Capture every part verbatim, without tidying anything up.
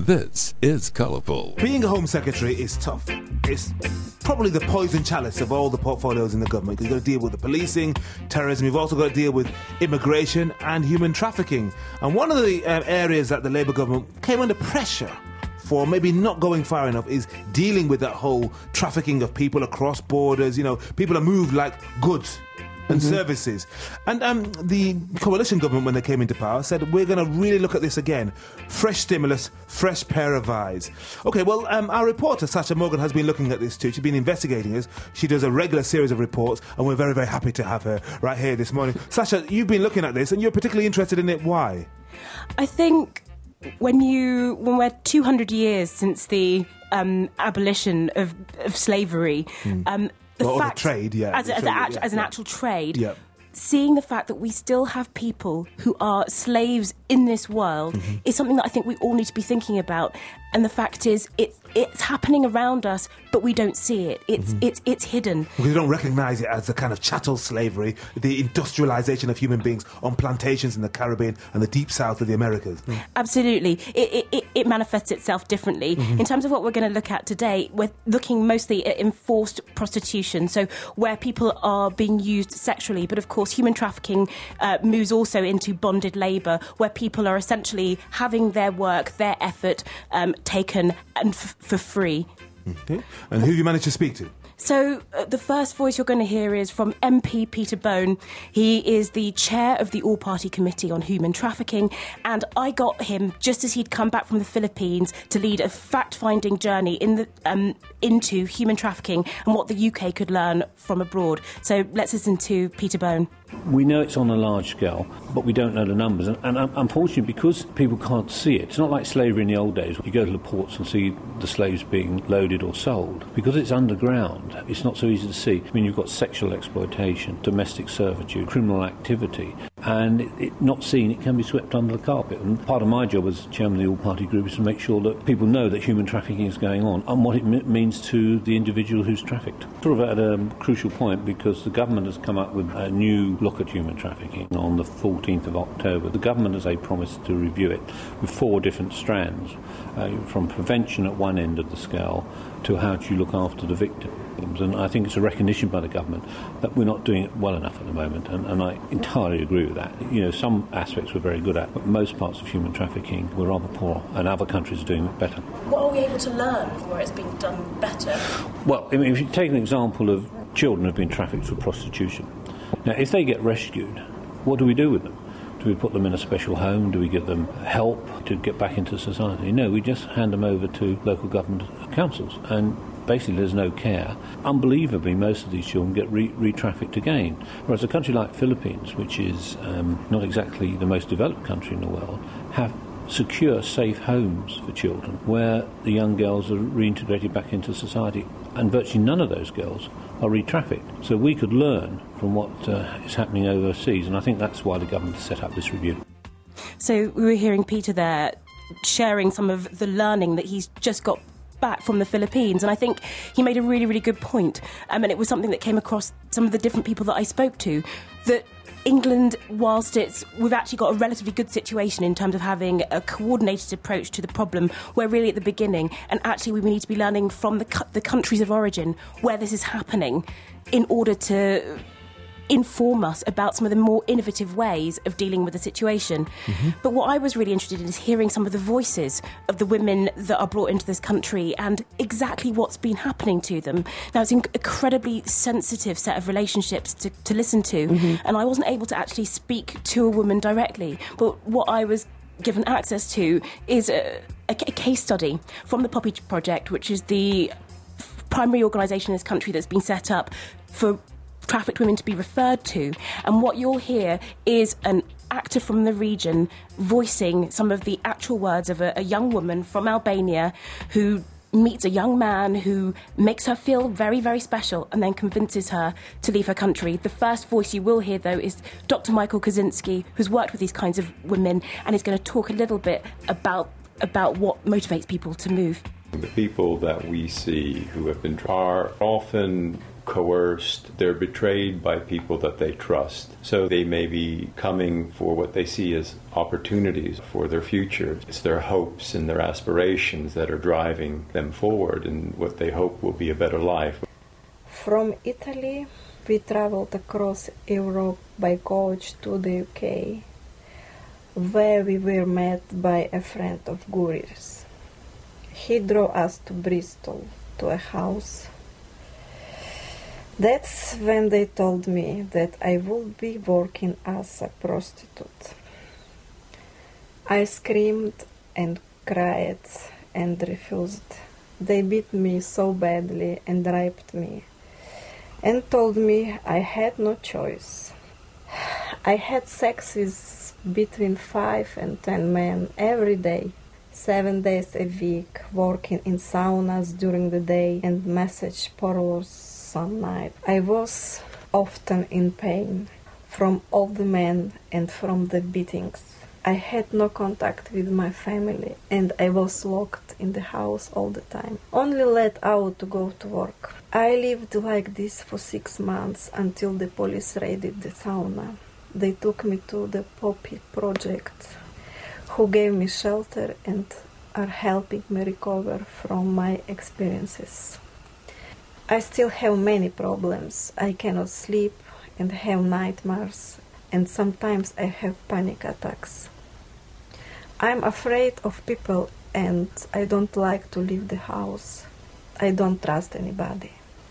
This is Colourful. Being a Home Secretary is tough. It's probably the poison chalice of all the portfolios in the government. You've got to deal with the policing, terrorism. You've also got to deal with immigration and human trafficking. And one of the uh, areas that the Labour government came under pressure for maybe not going far enough is dealing with that whole trafficking of people across borders. You know, people are moved like goods and mm-hmm. services. And um, the coalition government, when they came into power, said, we're going to really look at this again. Fresh stimulus, fresh pair of eyes. OK, well, um, our reporter, Sacha Morgan, has been looking at this too. She's been investigating this. She does a regular series of reports, and we're very, very happy to have her right here this morning. Sacha, you've been looking at this, and you're particularly interested in it. Why? I think when you when we're two hundred years since the um, abolition of, of slavery, mm. um, the well, fact, the trade, yeah, as, the as, trade, a, yeah, as an yeah. actual trade, yeah. seeing the fact that we still have people who are slaves in this world mm-hmm. is something that I think we all need to be thinking about. And the fact is, it, it's happening around us, but we don't see it. It's mm-hmm. it's it's hidden. Because we don't recognise it as the kind of chattel slavery, the industrialisation of human beings on plantations in the Caribbean and the deep south of the Americas. Mm. Absolutely. It, it, it manifests itself differently. Mm-hmm. In terms of what we're going to look at today, we're looking mostly at enforced prostitution, so where people are being used sexually. But of course, human trafficking uh, moves also into bonded labour, where people are essentially having their work, their effort um, taken and f- for free. Okay. And who have you managed to speak to? So uh, the first voice you're going to hear is from M P Peter Bone. He is the chair of the All-Party Committee on Human Trafficking, and I got him just as he'd come back from the Philippines to lead a fact-finding journey in the, um, into human trafficking and what the U K could learn from abroad. So let's listen to Peter Bone. We know it's on a large scale, but we don't know the numbers. And, and unfortunately, because people can't see it, it's not like slavery in the old days. You go to the ports and see the slaves being loaded or sold. Because it's underground, it's not so easy to see. I mean, you've got sexual exploitation, domestic servitude, criminal activity. And it, it, not seen, it can be swept under the carpet. And part of my job as chairman of the All-Party Group is to make sure that people know that human trafficking is going on and what it m- means to the individual who's trafficked. Sort of at a crucial point, because the government has come up with a new look at human trafficking on the fourteenth of October. The government has a promise to review it with four different strands, uh, from prevention at one end of the scale to how do you look after the victims. And I think it's a recognition by the government that we're not doing it well enough at the moment, and, and I entirely agree with that. You know, some aspects we're very good at, but most parts of human trafficking we're rather poor, and other countries are doing it better. What are we able to learn from where it's being done better? Well, I mean, if you take an example of children who've been trafficked for prostitution. Now, if they get rescued, what do we do with them? Do we put them in a special home? Do we give them help to get back into society? No, we just hand them over to local government councils, and basically there's no care. Unbelievably, most of these children get re- re-trafficked again. Whereas a country like Philippines, which is um, not exactly the most developed country in the world, have secure, safe homes for children where the young girls are reintegrated back into society, and virtually none of those girls are re-trafficked. So we could learn from what uh, is happening overseas, and I think that's why the government has set up this review. So we were hearing Peter there sharing some of the learning that he's just got back from the Philippines, and I think he made a really, really good point. Um, and it was something that came across some of the different people that I spoke to, that England, whilst it's we've actually got a relatively good situation in terms of having a coordinated approach to the problem, we're really at the beginning, and actually we need to be learning from the, cu- the countries of origin where this is happening in order to inform us about some of the more innovative ways of dealing with the situation. Mm-hmm. But what I was really interested in is hearing some of the voices of the women that are brought into this country and exactly what's been happening to them. Now, it's an incredibly sensitive set of relationships to, to listen to, mm-hmm. and I wasn't able to actually speak to a woman directly, but what I was given access to is a, a, a case study from the Poppy Project, which is the primary organisation in this country that's been set up for trafficked women to be referred to. And what you'll hear is an actor from the region voicing some of the actual words of a, a young woman from Albania who meets a young man who makes her feel very, very special and then convinces her to leave her country. The first voice you will hear, though, is Doctor Michael Kaczynski, who's worked with these kinds of women and is going to talk a little bit about, about what motivates people to move. The people that we see who have been are often coerced, they're betrayed by people that they trust. So they may be coming for what they see as opportunities for their future. It's their hopes and their aspirations that are driving them forward in what they hope will be a better life. From Italy, we traveled across Europe by coach to the U K, where we were met by a friend of Guri's. He drove us to Bristol, to a house. That's when they told me that I would be working as a prostitute. I screamed and cried and refused. They beat me so badly and raped me and told me I had no choice. I had sex with between five and ten men every day, seven days a week, working in saunas during the day and massage parlors some night. I was often in pain from all the men and from the beatings. I had no contact with my family and I was locked in the house all the time, only let out to go to work. I lived like this for six months until the police raided the sauna. They took me to the Poppy Project, who gave me shelter and are helping me recover from my experiences. I still have many problems. I cannot sleep and have nightmares, and sometimes I have panic attacks. I'm afraid of people and I don't like to leave the house. I don't trust anybody.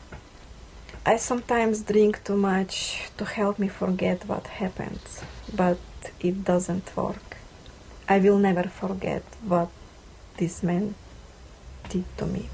I sometimes drink too much to help me forget what happened, but it doesn't work. I will never forget what this man did to me.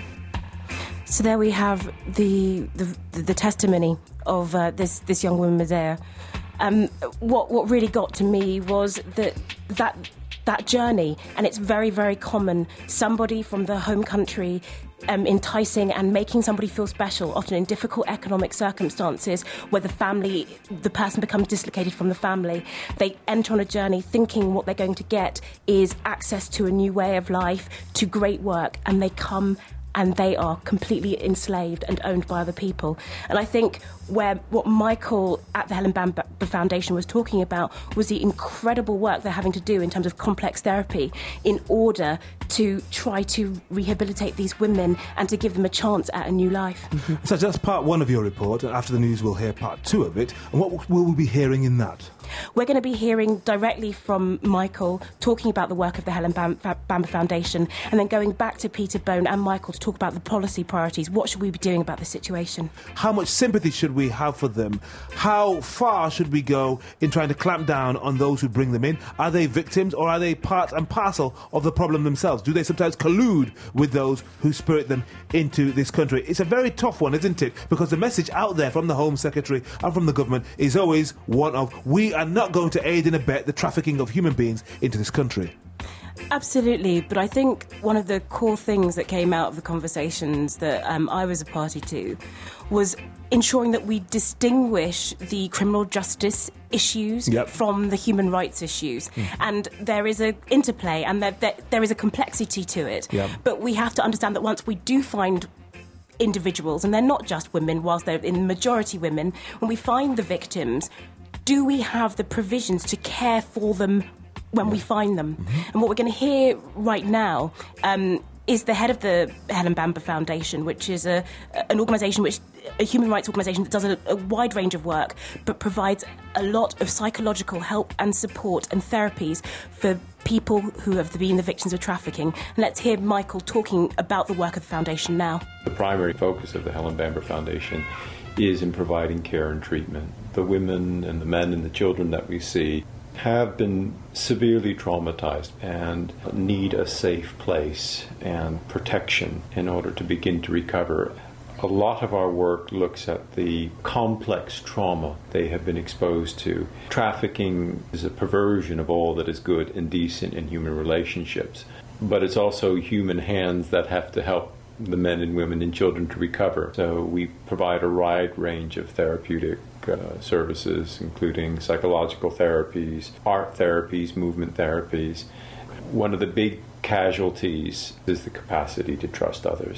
So there we have the the, the testimony of uh, this this young woman, Medea. Um, what what really got to me was that that that journey, and it's very very common. Somebody from the home country um, enticing and making somebody feel special, often in difficult economic circumstances, where the family, the person becomes dislocated from the family. They enter on a journey thinking what they're going to get is access to a new way of life, to great work, and they come and they are completely enslaved and owned by other people. And I think where what Michael at the Helen Bamber Foundation was talking about was the incredible work they're having to do in terms of complex therapy in order to try to rehabilitate these women and to give them a chance at a new life. Mm-hmm. So that's part one of your report. After the news, we'll hear part two of it. And what will we be hearing in that? We're going to be hearing directly from Michael talking about the work of the Helen Bamber Foundation, and then going back to Peter Bone and Michael to talk about the policy priorities. What should we be doing about the situation? How much sympathy should we have for them? How far should we go in trying to clamp down on those who bring them in? Are they victims or are they part and parcel of the problem themselves? Do they sometimes collude with those who spirit them into this country? It's a very tough one, isn't it? Because the message out there from the Home Secretary and from the government is always one of, we are not going to aid and abet the trafficking of human beings into this country. Absolutely, but I think one of the core things that came out of the conversations that um, I was a party to was ensuring that we distinguish the criminal justice issues yep. from the human rights issues. Mm. And there is an interplay and there, there, there is a complexity to it. Yep. But we have to understand that once we do find individuals, and they're not just women, whilst they're in the majority women, when we find the victims, do we have the provisions to care for them when we find them? Mm-hmm. And what we're going to hear right now um, is the head of the Helen Bamber Foundation, which is a, an organisation, which a human rights organisation that does a, a wide range of work, but provides a lot of psychological help and support and therapies for people who have been the victims of trafficking. And let's hear Michael talking about the work of the foundation now. The primary focus of the Helen Bamber Foundation is in providing care and treatment. The women and the men and the children that we see have been severely traumatized and need a safe place and protection in order to begin to recover. A lot of our work looks at the complex trauma they have been exposed to. Trafficking is a perversion of all that is good and decent in human relationships, but it's also human hands that have to help the men and women and children to recover. So we provide a wide range of therapeutic uh, services, including psychological therapies, art therapies, movement therapies. One of the big casualties is the capacity to trust others.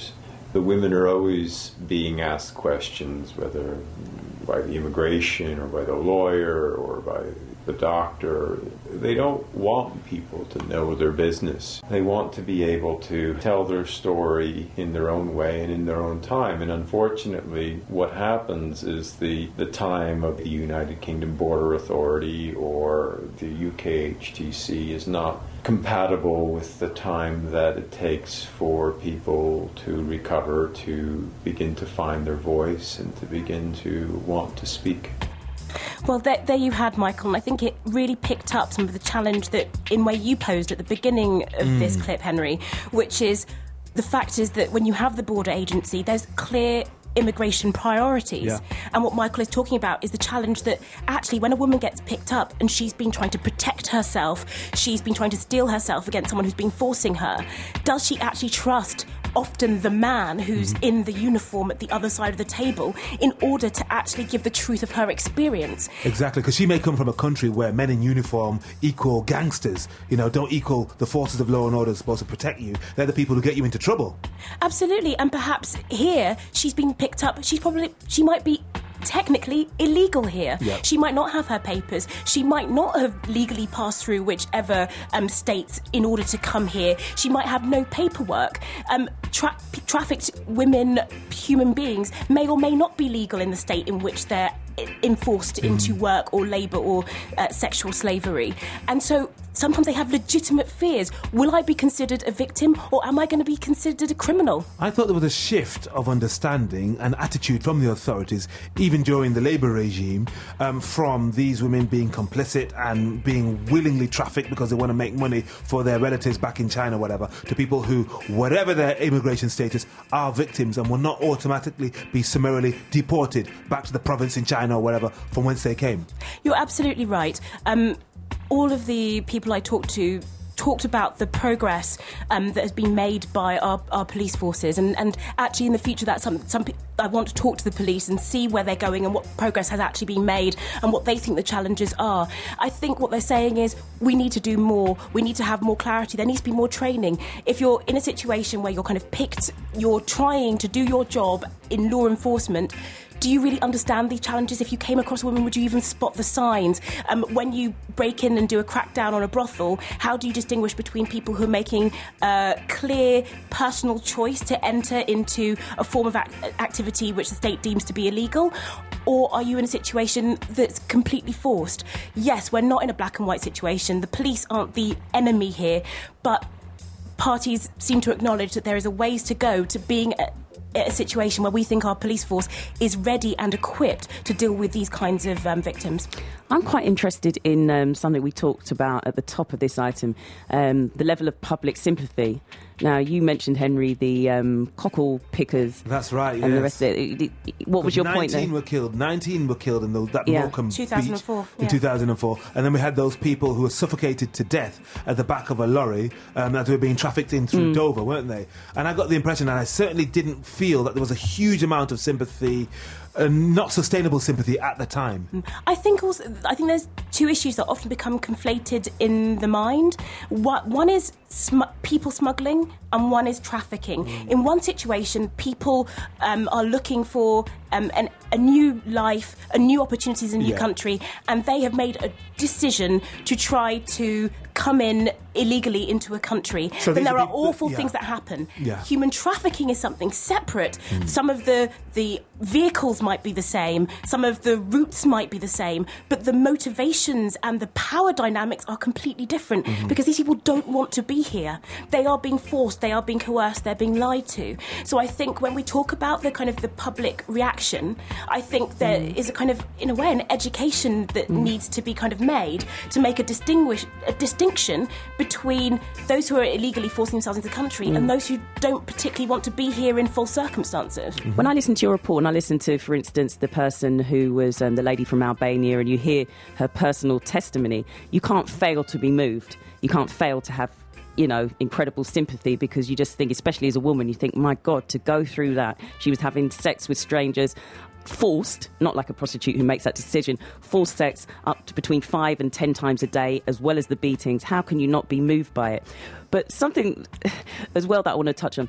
the women are always being asked questions, whether by the immigration or by the lawyer or by the doctor. They don't want people to know their business. They want to be able to tell their story in their own way and in their own time. And unfortunately, what happens is the, the time of the United Kingdom Border Authority or the U K H T C is not compatible with the time that it takes for people to recover, to begin to find their voice and to begin to want to speak. Well, there, there you had, Michael, and I think it really picked up some of the challenge that, in way you posed at the beginning of mm. this clip, Henry, which is the fact is that when you have the border agency, there's clear immigration priorities. Yeah. And what Michael is talking about is the challenge that actually when a woman gets picked up and she's been trying to protect herself, she's been trying to steel herself against someone who's been forcing her, does she actually trust often the man who's mm-hmm. in the uniform at the other side of the table in order to actually give the truth of her experience? Exactly, because she may come from a country where men in uniform equal gangsters, you know, don't equal the forces of law and order supposed to protect you. They're the people who get you into trouble. Absolutely, and perhaps here she's been picked up, she's probably, she might be technically illegal here. Yep. She might not have her papers. She might not have legally passed through whichever um, states in order to come here. She might have no paperwork. Um, tra- trafficked women, human beings, may or may not be legal in the state in which they're enforced mm. into work or labour or uh, sexual slavery. And so sometimes they have legitimate fears. Will I be considered a victim or am I going to be considered a criminal? I thought there was a shift of understanding and attitude from the authorities, even during the Labour regime, um, from these women being complicit and being willingly trafficked because they want to make money for their relatives back in China or whatever, to people who, whatever their immigration status, are victims and will not automatically be summarily deported back to the province in China or whatever from whence they came. You're absolutely right. Um, all of the people I talked to talked about the progress um, that has been made by our, our police forces, and, and actually in the future that some some pe- I want to talk to the police and see where they're going and what progress has actually been made and what they think the challenges are. I think what they're saying is we need to do more, we need to have more clarity, there needs to be more training. If you're in a situation where you're kind of picked, you're trying to do your job in law enforcement, do you really understand these challenges? If you came across a woman, would you even spot the signs? Um, when you break in and do a crackdown on a brothel, how do you distinguish between people who are making a clear personal choice to enter into a form of act- activity which the state deems to be illegal? Or are you in a situation that's completely forced? Yes, we're not in a black and white situation. The police aren't the enemy here, but parties seem to acknowledge that there is a ways to go to being a, a situation where we think our police force is ready and equipped to deal with these kinds of um, victims. I'm quite interested in um, something we talked about at the top of this item, um, the level of public sympathy. Now, you mentioned, Henry, the um, cockle pickers. That's right, and yes. the rest of it. What was your point there? nineteen were killed. nineteen were killed in the, that yeah. Morecambe two thousand four, beach in yeah. two thousand four. And then we had those people who were suffocated to death at the back of a lorry um, as they were being trafficked in through mm. Dover, weren't they? And I got the impression, and I certainly didn't feel that there was a huge amount of sympathy, uh, not sustainable sympathy at the time. I think also, I think there's two issues that often become conflated in the mind. One is sm- people smuggling and one is trafficking. Mm. In one situation, people um, are looking for um, an, a new life, a new opportunities in a new yeah. country, and they have made a decision to try to come in illegally into a country. So then there are people, awful yeah. things that happen. Yeah. Human trafficking is something separate. Mm. Some of the, the vehicles might be the same, some of the routes might be the same, but the motivations and the power dynamics are completely different mm-hmm. because these people don't want to be here. They are being forced, they are being coerced, they're being lied to. So I think when we talk about the kind of the public reaction, I think there mm. is a kind of, in a way, an education that mm. needs to be kind of made to make a distinguish a distinction between those who are illegally forcing themselves into the country mm. and those who don't particularly want to be here in full circumstances. Mm-hmm. When I listen to your report, and I listen to, for instance, the person who was um, the lady from Albania, and you hear her personal testimony, you can't fail to be moved. You can't fail to have, you know, incredible sympathy, because you just think, especially as a woman, you think, my God, to go through that. She was having sex with strangers, forced, not like a prostitute who makes that decision, forced sex up to between five and ten times a day, as well as the beatings. How can you not be moved by it? But something as well that I want to touch on,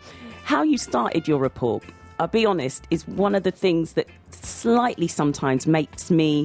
how you started your report, I'll be honest, is one of the things that slightly sometimes makes me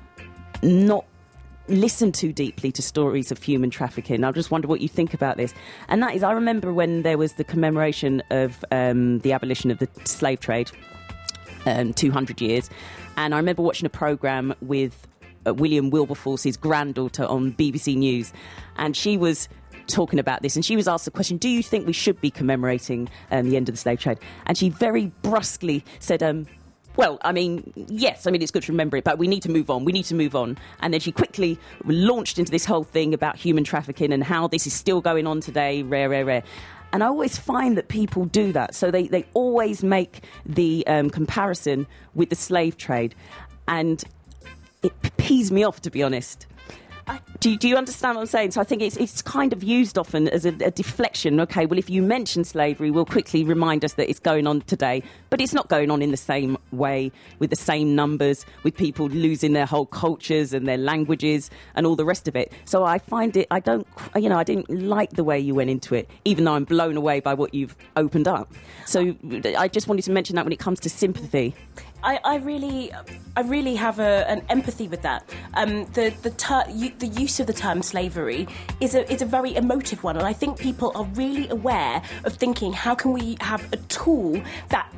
not listen too deeply to stories of human trafficking. I just wonder what you think about this. And that is, I remember when there was the commemoration of um, the abolition of the slave trade, um, two hundred years, and I remember watching a programme with uh, William Wilberforce's granddaughter on B B C News, and she was talking about this, and she was asked the question, do you think we should be commemorating um, the end of the slave trade? And she very brusquely said, um, well, I mean, yes, I mean, it's good to remember it, but we need to move on, we need to move on. And then she quickly launched into this whole thing about human trafficking and how this is still going on today, rare, rare, rare. And I always find that people do that. So they, they always make the um, comparison with the slave trade. And it pees me off, to be honest. Do you, do you understand what I'm saying? So I think it's it's kind of used often as a, a deflection. OK, well, if you mention slavery, we'll quickly remind us that it's going on today. But it's not going on in the same way, with the same numbers, with people losing their whole cultures and their languages and all the rest of it. So I find it, I don't, you know, I didn't like the way you went into it, even though I'm blown away by what you've opened up. So I just wanted to mention that when it comes to sympathy. I, I really, I really have a, an empathy with that. Um, the the, ter- u- the use of the term slavery is a is a very emotive one, and I think people are really aware of thinking, how can we have a tool that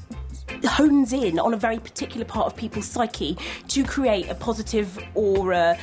hones in on a very particular part of people's psyche to create a positive or a,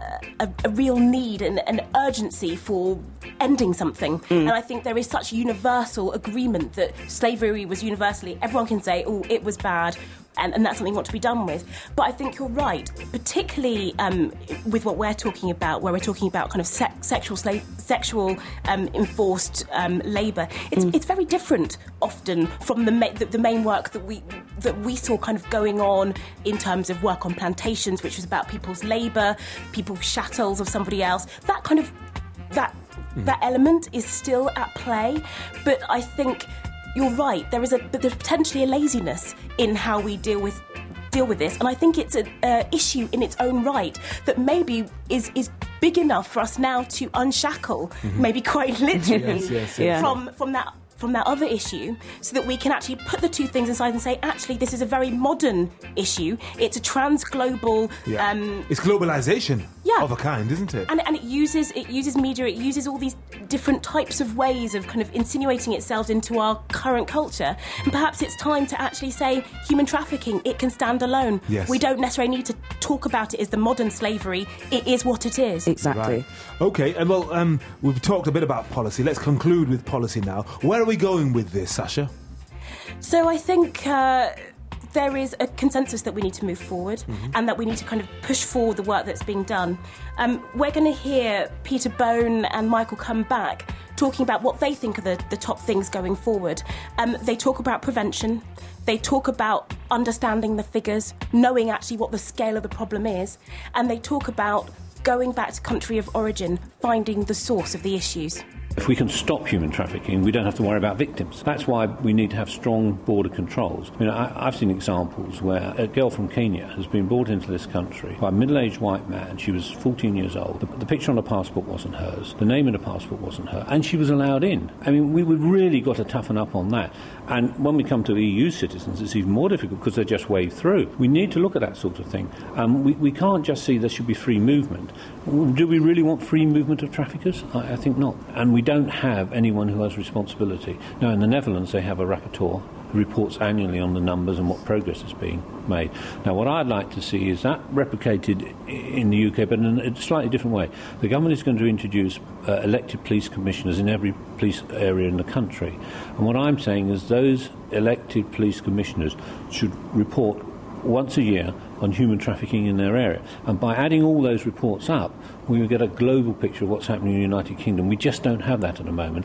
a, a real need and an urgency for ending something. Mm. And I think there is such universal agreement that slavery was universally, everyone can say, oh, it was bad, and, and that's something we want to be done with. But I think you're right, particularly um, with what we're talking about, where we're talking about kind of se- sexual slave, sexual um, enforced um, labour. It's, mm. it's very different often from the, ma- the the main work that we that we saw kind of going on in terms of work on plantations, which was about people's labour, people's chattels of somebody else. That kind of that mm. that element is still at play, but I think you're right. There is a but there's potentially a laziness in how we deal with deal with this, and I think it's an uh, issue in its own right that maybe is is big enough for us now to unshackle, mm-hmm. maybe quite literally, yes, yes, yes. Yeah. from from that. from that other issue, so that we can actually put the two things aside and say, actually, this is a very modern issue. It's a trans-global... Yeah. Um, it's globalisation yeah. of a kind, isn't it? And, and it uses it uses media, it uses all these different types of ways of kind of insinuating itself into our current culture. And perhaps it's time to actually say, human trafficking, it can stand alone. Yes. We don't necessarily need to talk about it as the modern slavery. It is what it is. Exactly. Right. OK, and well, um, we've talked a bit about policy. Let's conclude with policy now. Where are we going with this, Sasha? So I think uh, there is a consensus that we need to move forward, mm-hmm. and that we need to kind of push forward the work that's being done. Um, we're going to hear Peter Bone and Michael come back talking about what they think are the, the top things going forward. Um, they talk about prevention. They talk about understanding the figures, knowing actually what the scale of the problem is, and they talk about going back to country of origin, finding the source of the issues. If we can stop human trafficking, we don't have to worry about victims. That's why we need to have strong border controls. I mean, I, I've seen examples where a girl from Kenya has been brought into this country by a middle-aged white man. She was fourteen years old. The, the picture on the passport wasn't hers. The name in the passport wasn't her. And she was allowed in. I mean, we, we've really got to toughen up on that. And when we come to E U citizens, it's even more difficult because they're just waved through. We need to look at that sort of thing. Um, we, we can't just see there should be free movement. Do we really want free movement of traffickers? I, I think not. And we don't have anyone who has responsibility. Now, in the Netherlands, they have a rapporteur who reports annually on the numbers and what progress is being made. Now, what I'd like to see is that replicated in the U K, but in a slightly different way. The government is going to introduce uh, elected police commissioners in every police area in the country. And what I'm saying is those elected police commissioners should report once a year on human trafficking in their area. And by adding all those reports up, we will get a global picture of what's happening in the United Kingdom. We just don't have that at the moment.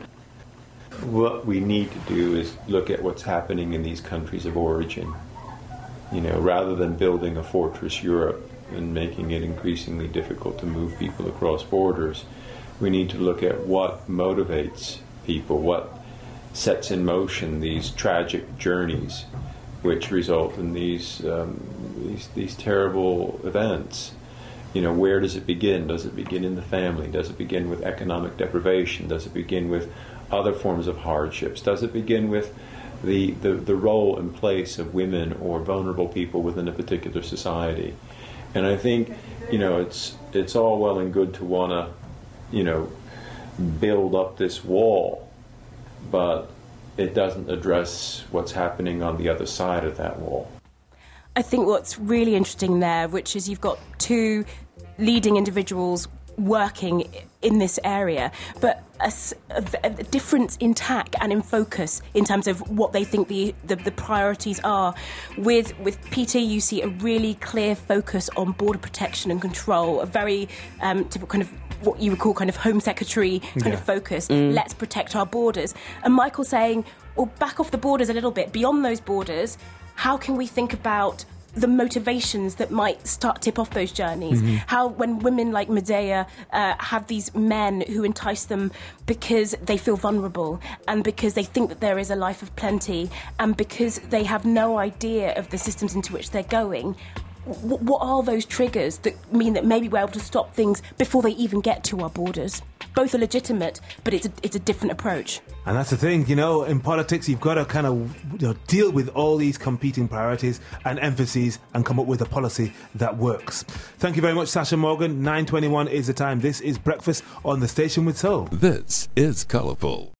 What we need to do is look at what's happening in these countries of origin. You know, rather than building a fortress Europe and making it increasingly difficult to move people across borders, we need to look at what motivates people, what sets in motion these tragic journeys which result in these, um, these these terrible events. You know, where does it begin? Does it begin in the family? Does it begin with economic deprivation? Does it begin with other forms of hardships? Does it begin with the, the, the role and place of women or vulnerable people within a particular society? And I think, you know, it's it's all well and good to want to, you know, build up this wall, but it doesn't address what's happening on the other side of that wall. I think what's really interesting there, which is you've got two leading individuals working in this area, but a, a, a difference in tack and in focus in terms of what they think the, the, the priorities are. With with Peter, you see a really clear focus on border protection and control, a very um, typical kind of what you would call kind of Home Secretary kind Yeah. of focus. Mm. Let's protect our borders. And Michael saying, well, back off the borders a little bit. Beyond those borders, how can we think about the motivations that might start tip off those journeys? Mm-hmm. How when women like Medea uh, have these men who entice them because they feel vulnerable and because they think that there is a life of plenty and because they have no idea of the systems into which they're going. W- what are those triggers that mean that maybe we're able to stop things before they even get to our borders? Both are legitimate, but it's a, it's a different approach. And that's the thing, you know, in politics, you've got to kind of, you know, deal with all these competing priorities and emphases and come up with a policy that works. Thank you very much, Sasha Morgan. nine twenty-one is the time. This is Breakfast on the Station with Soul. This is Colourful.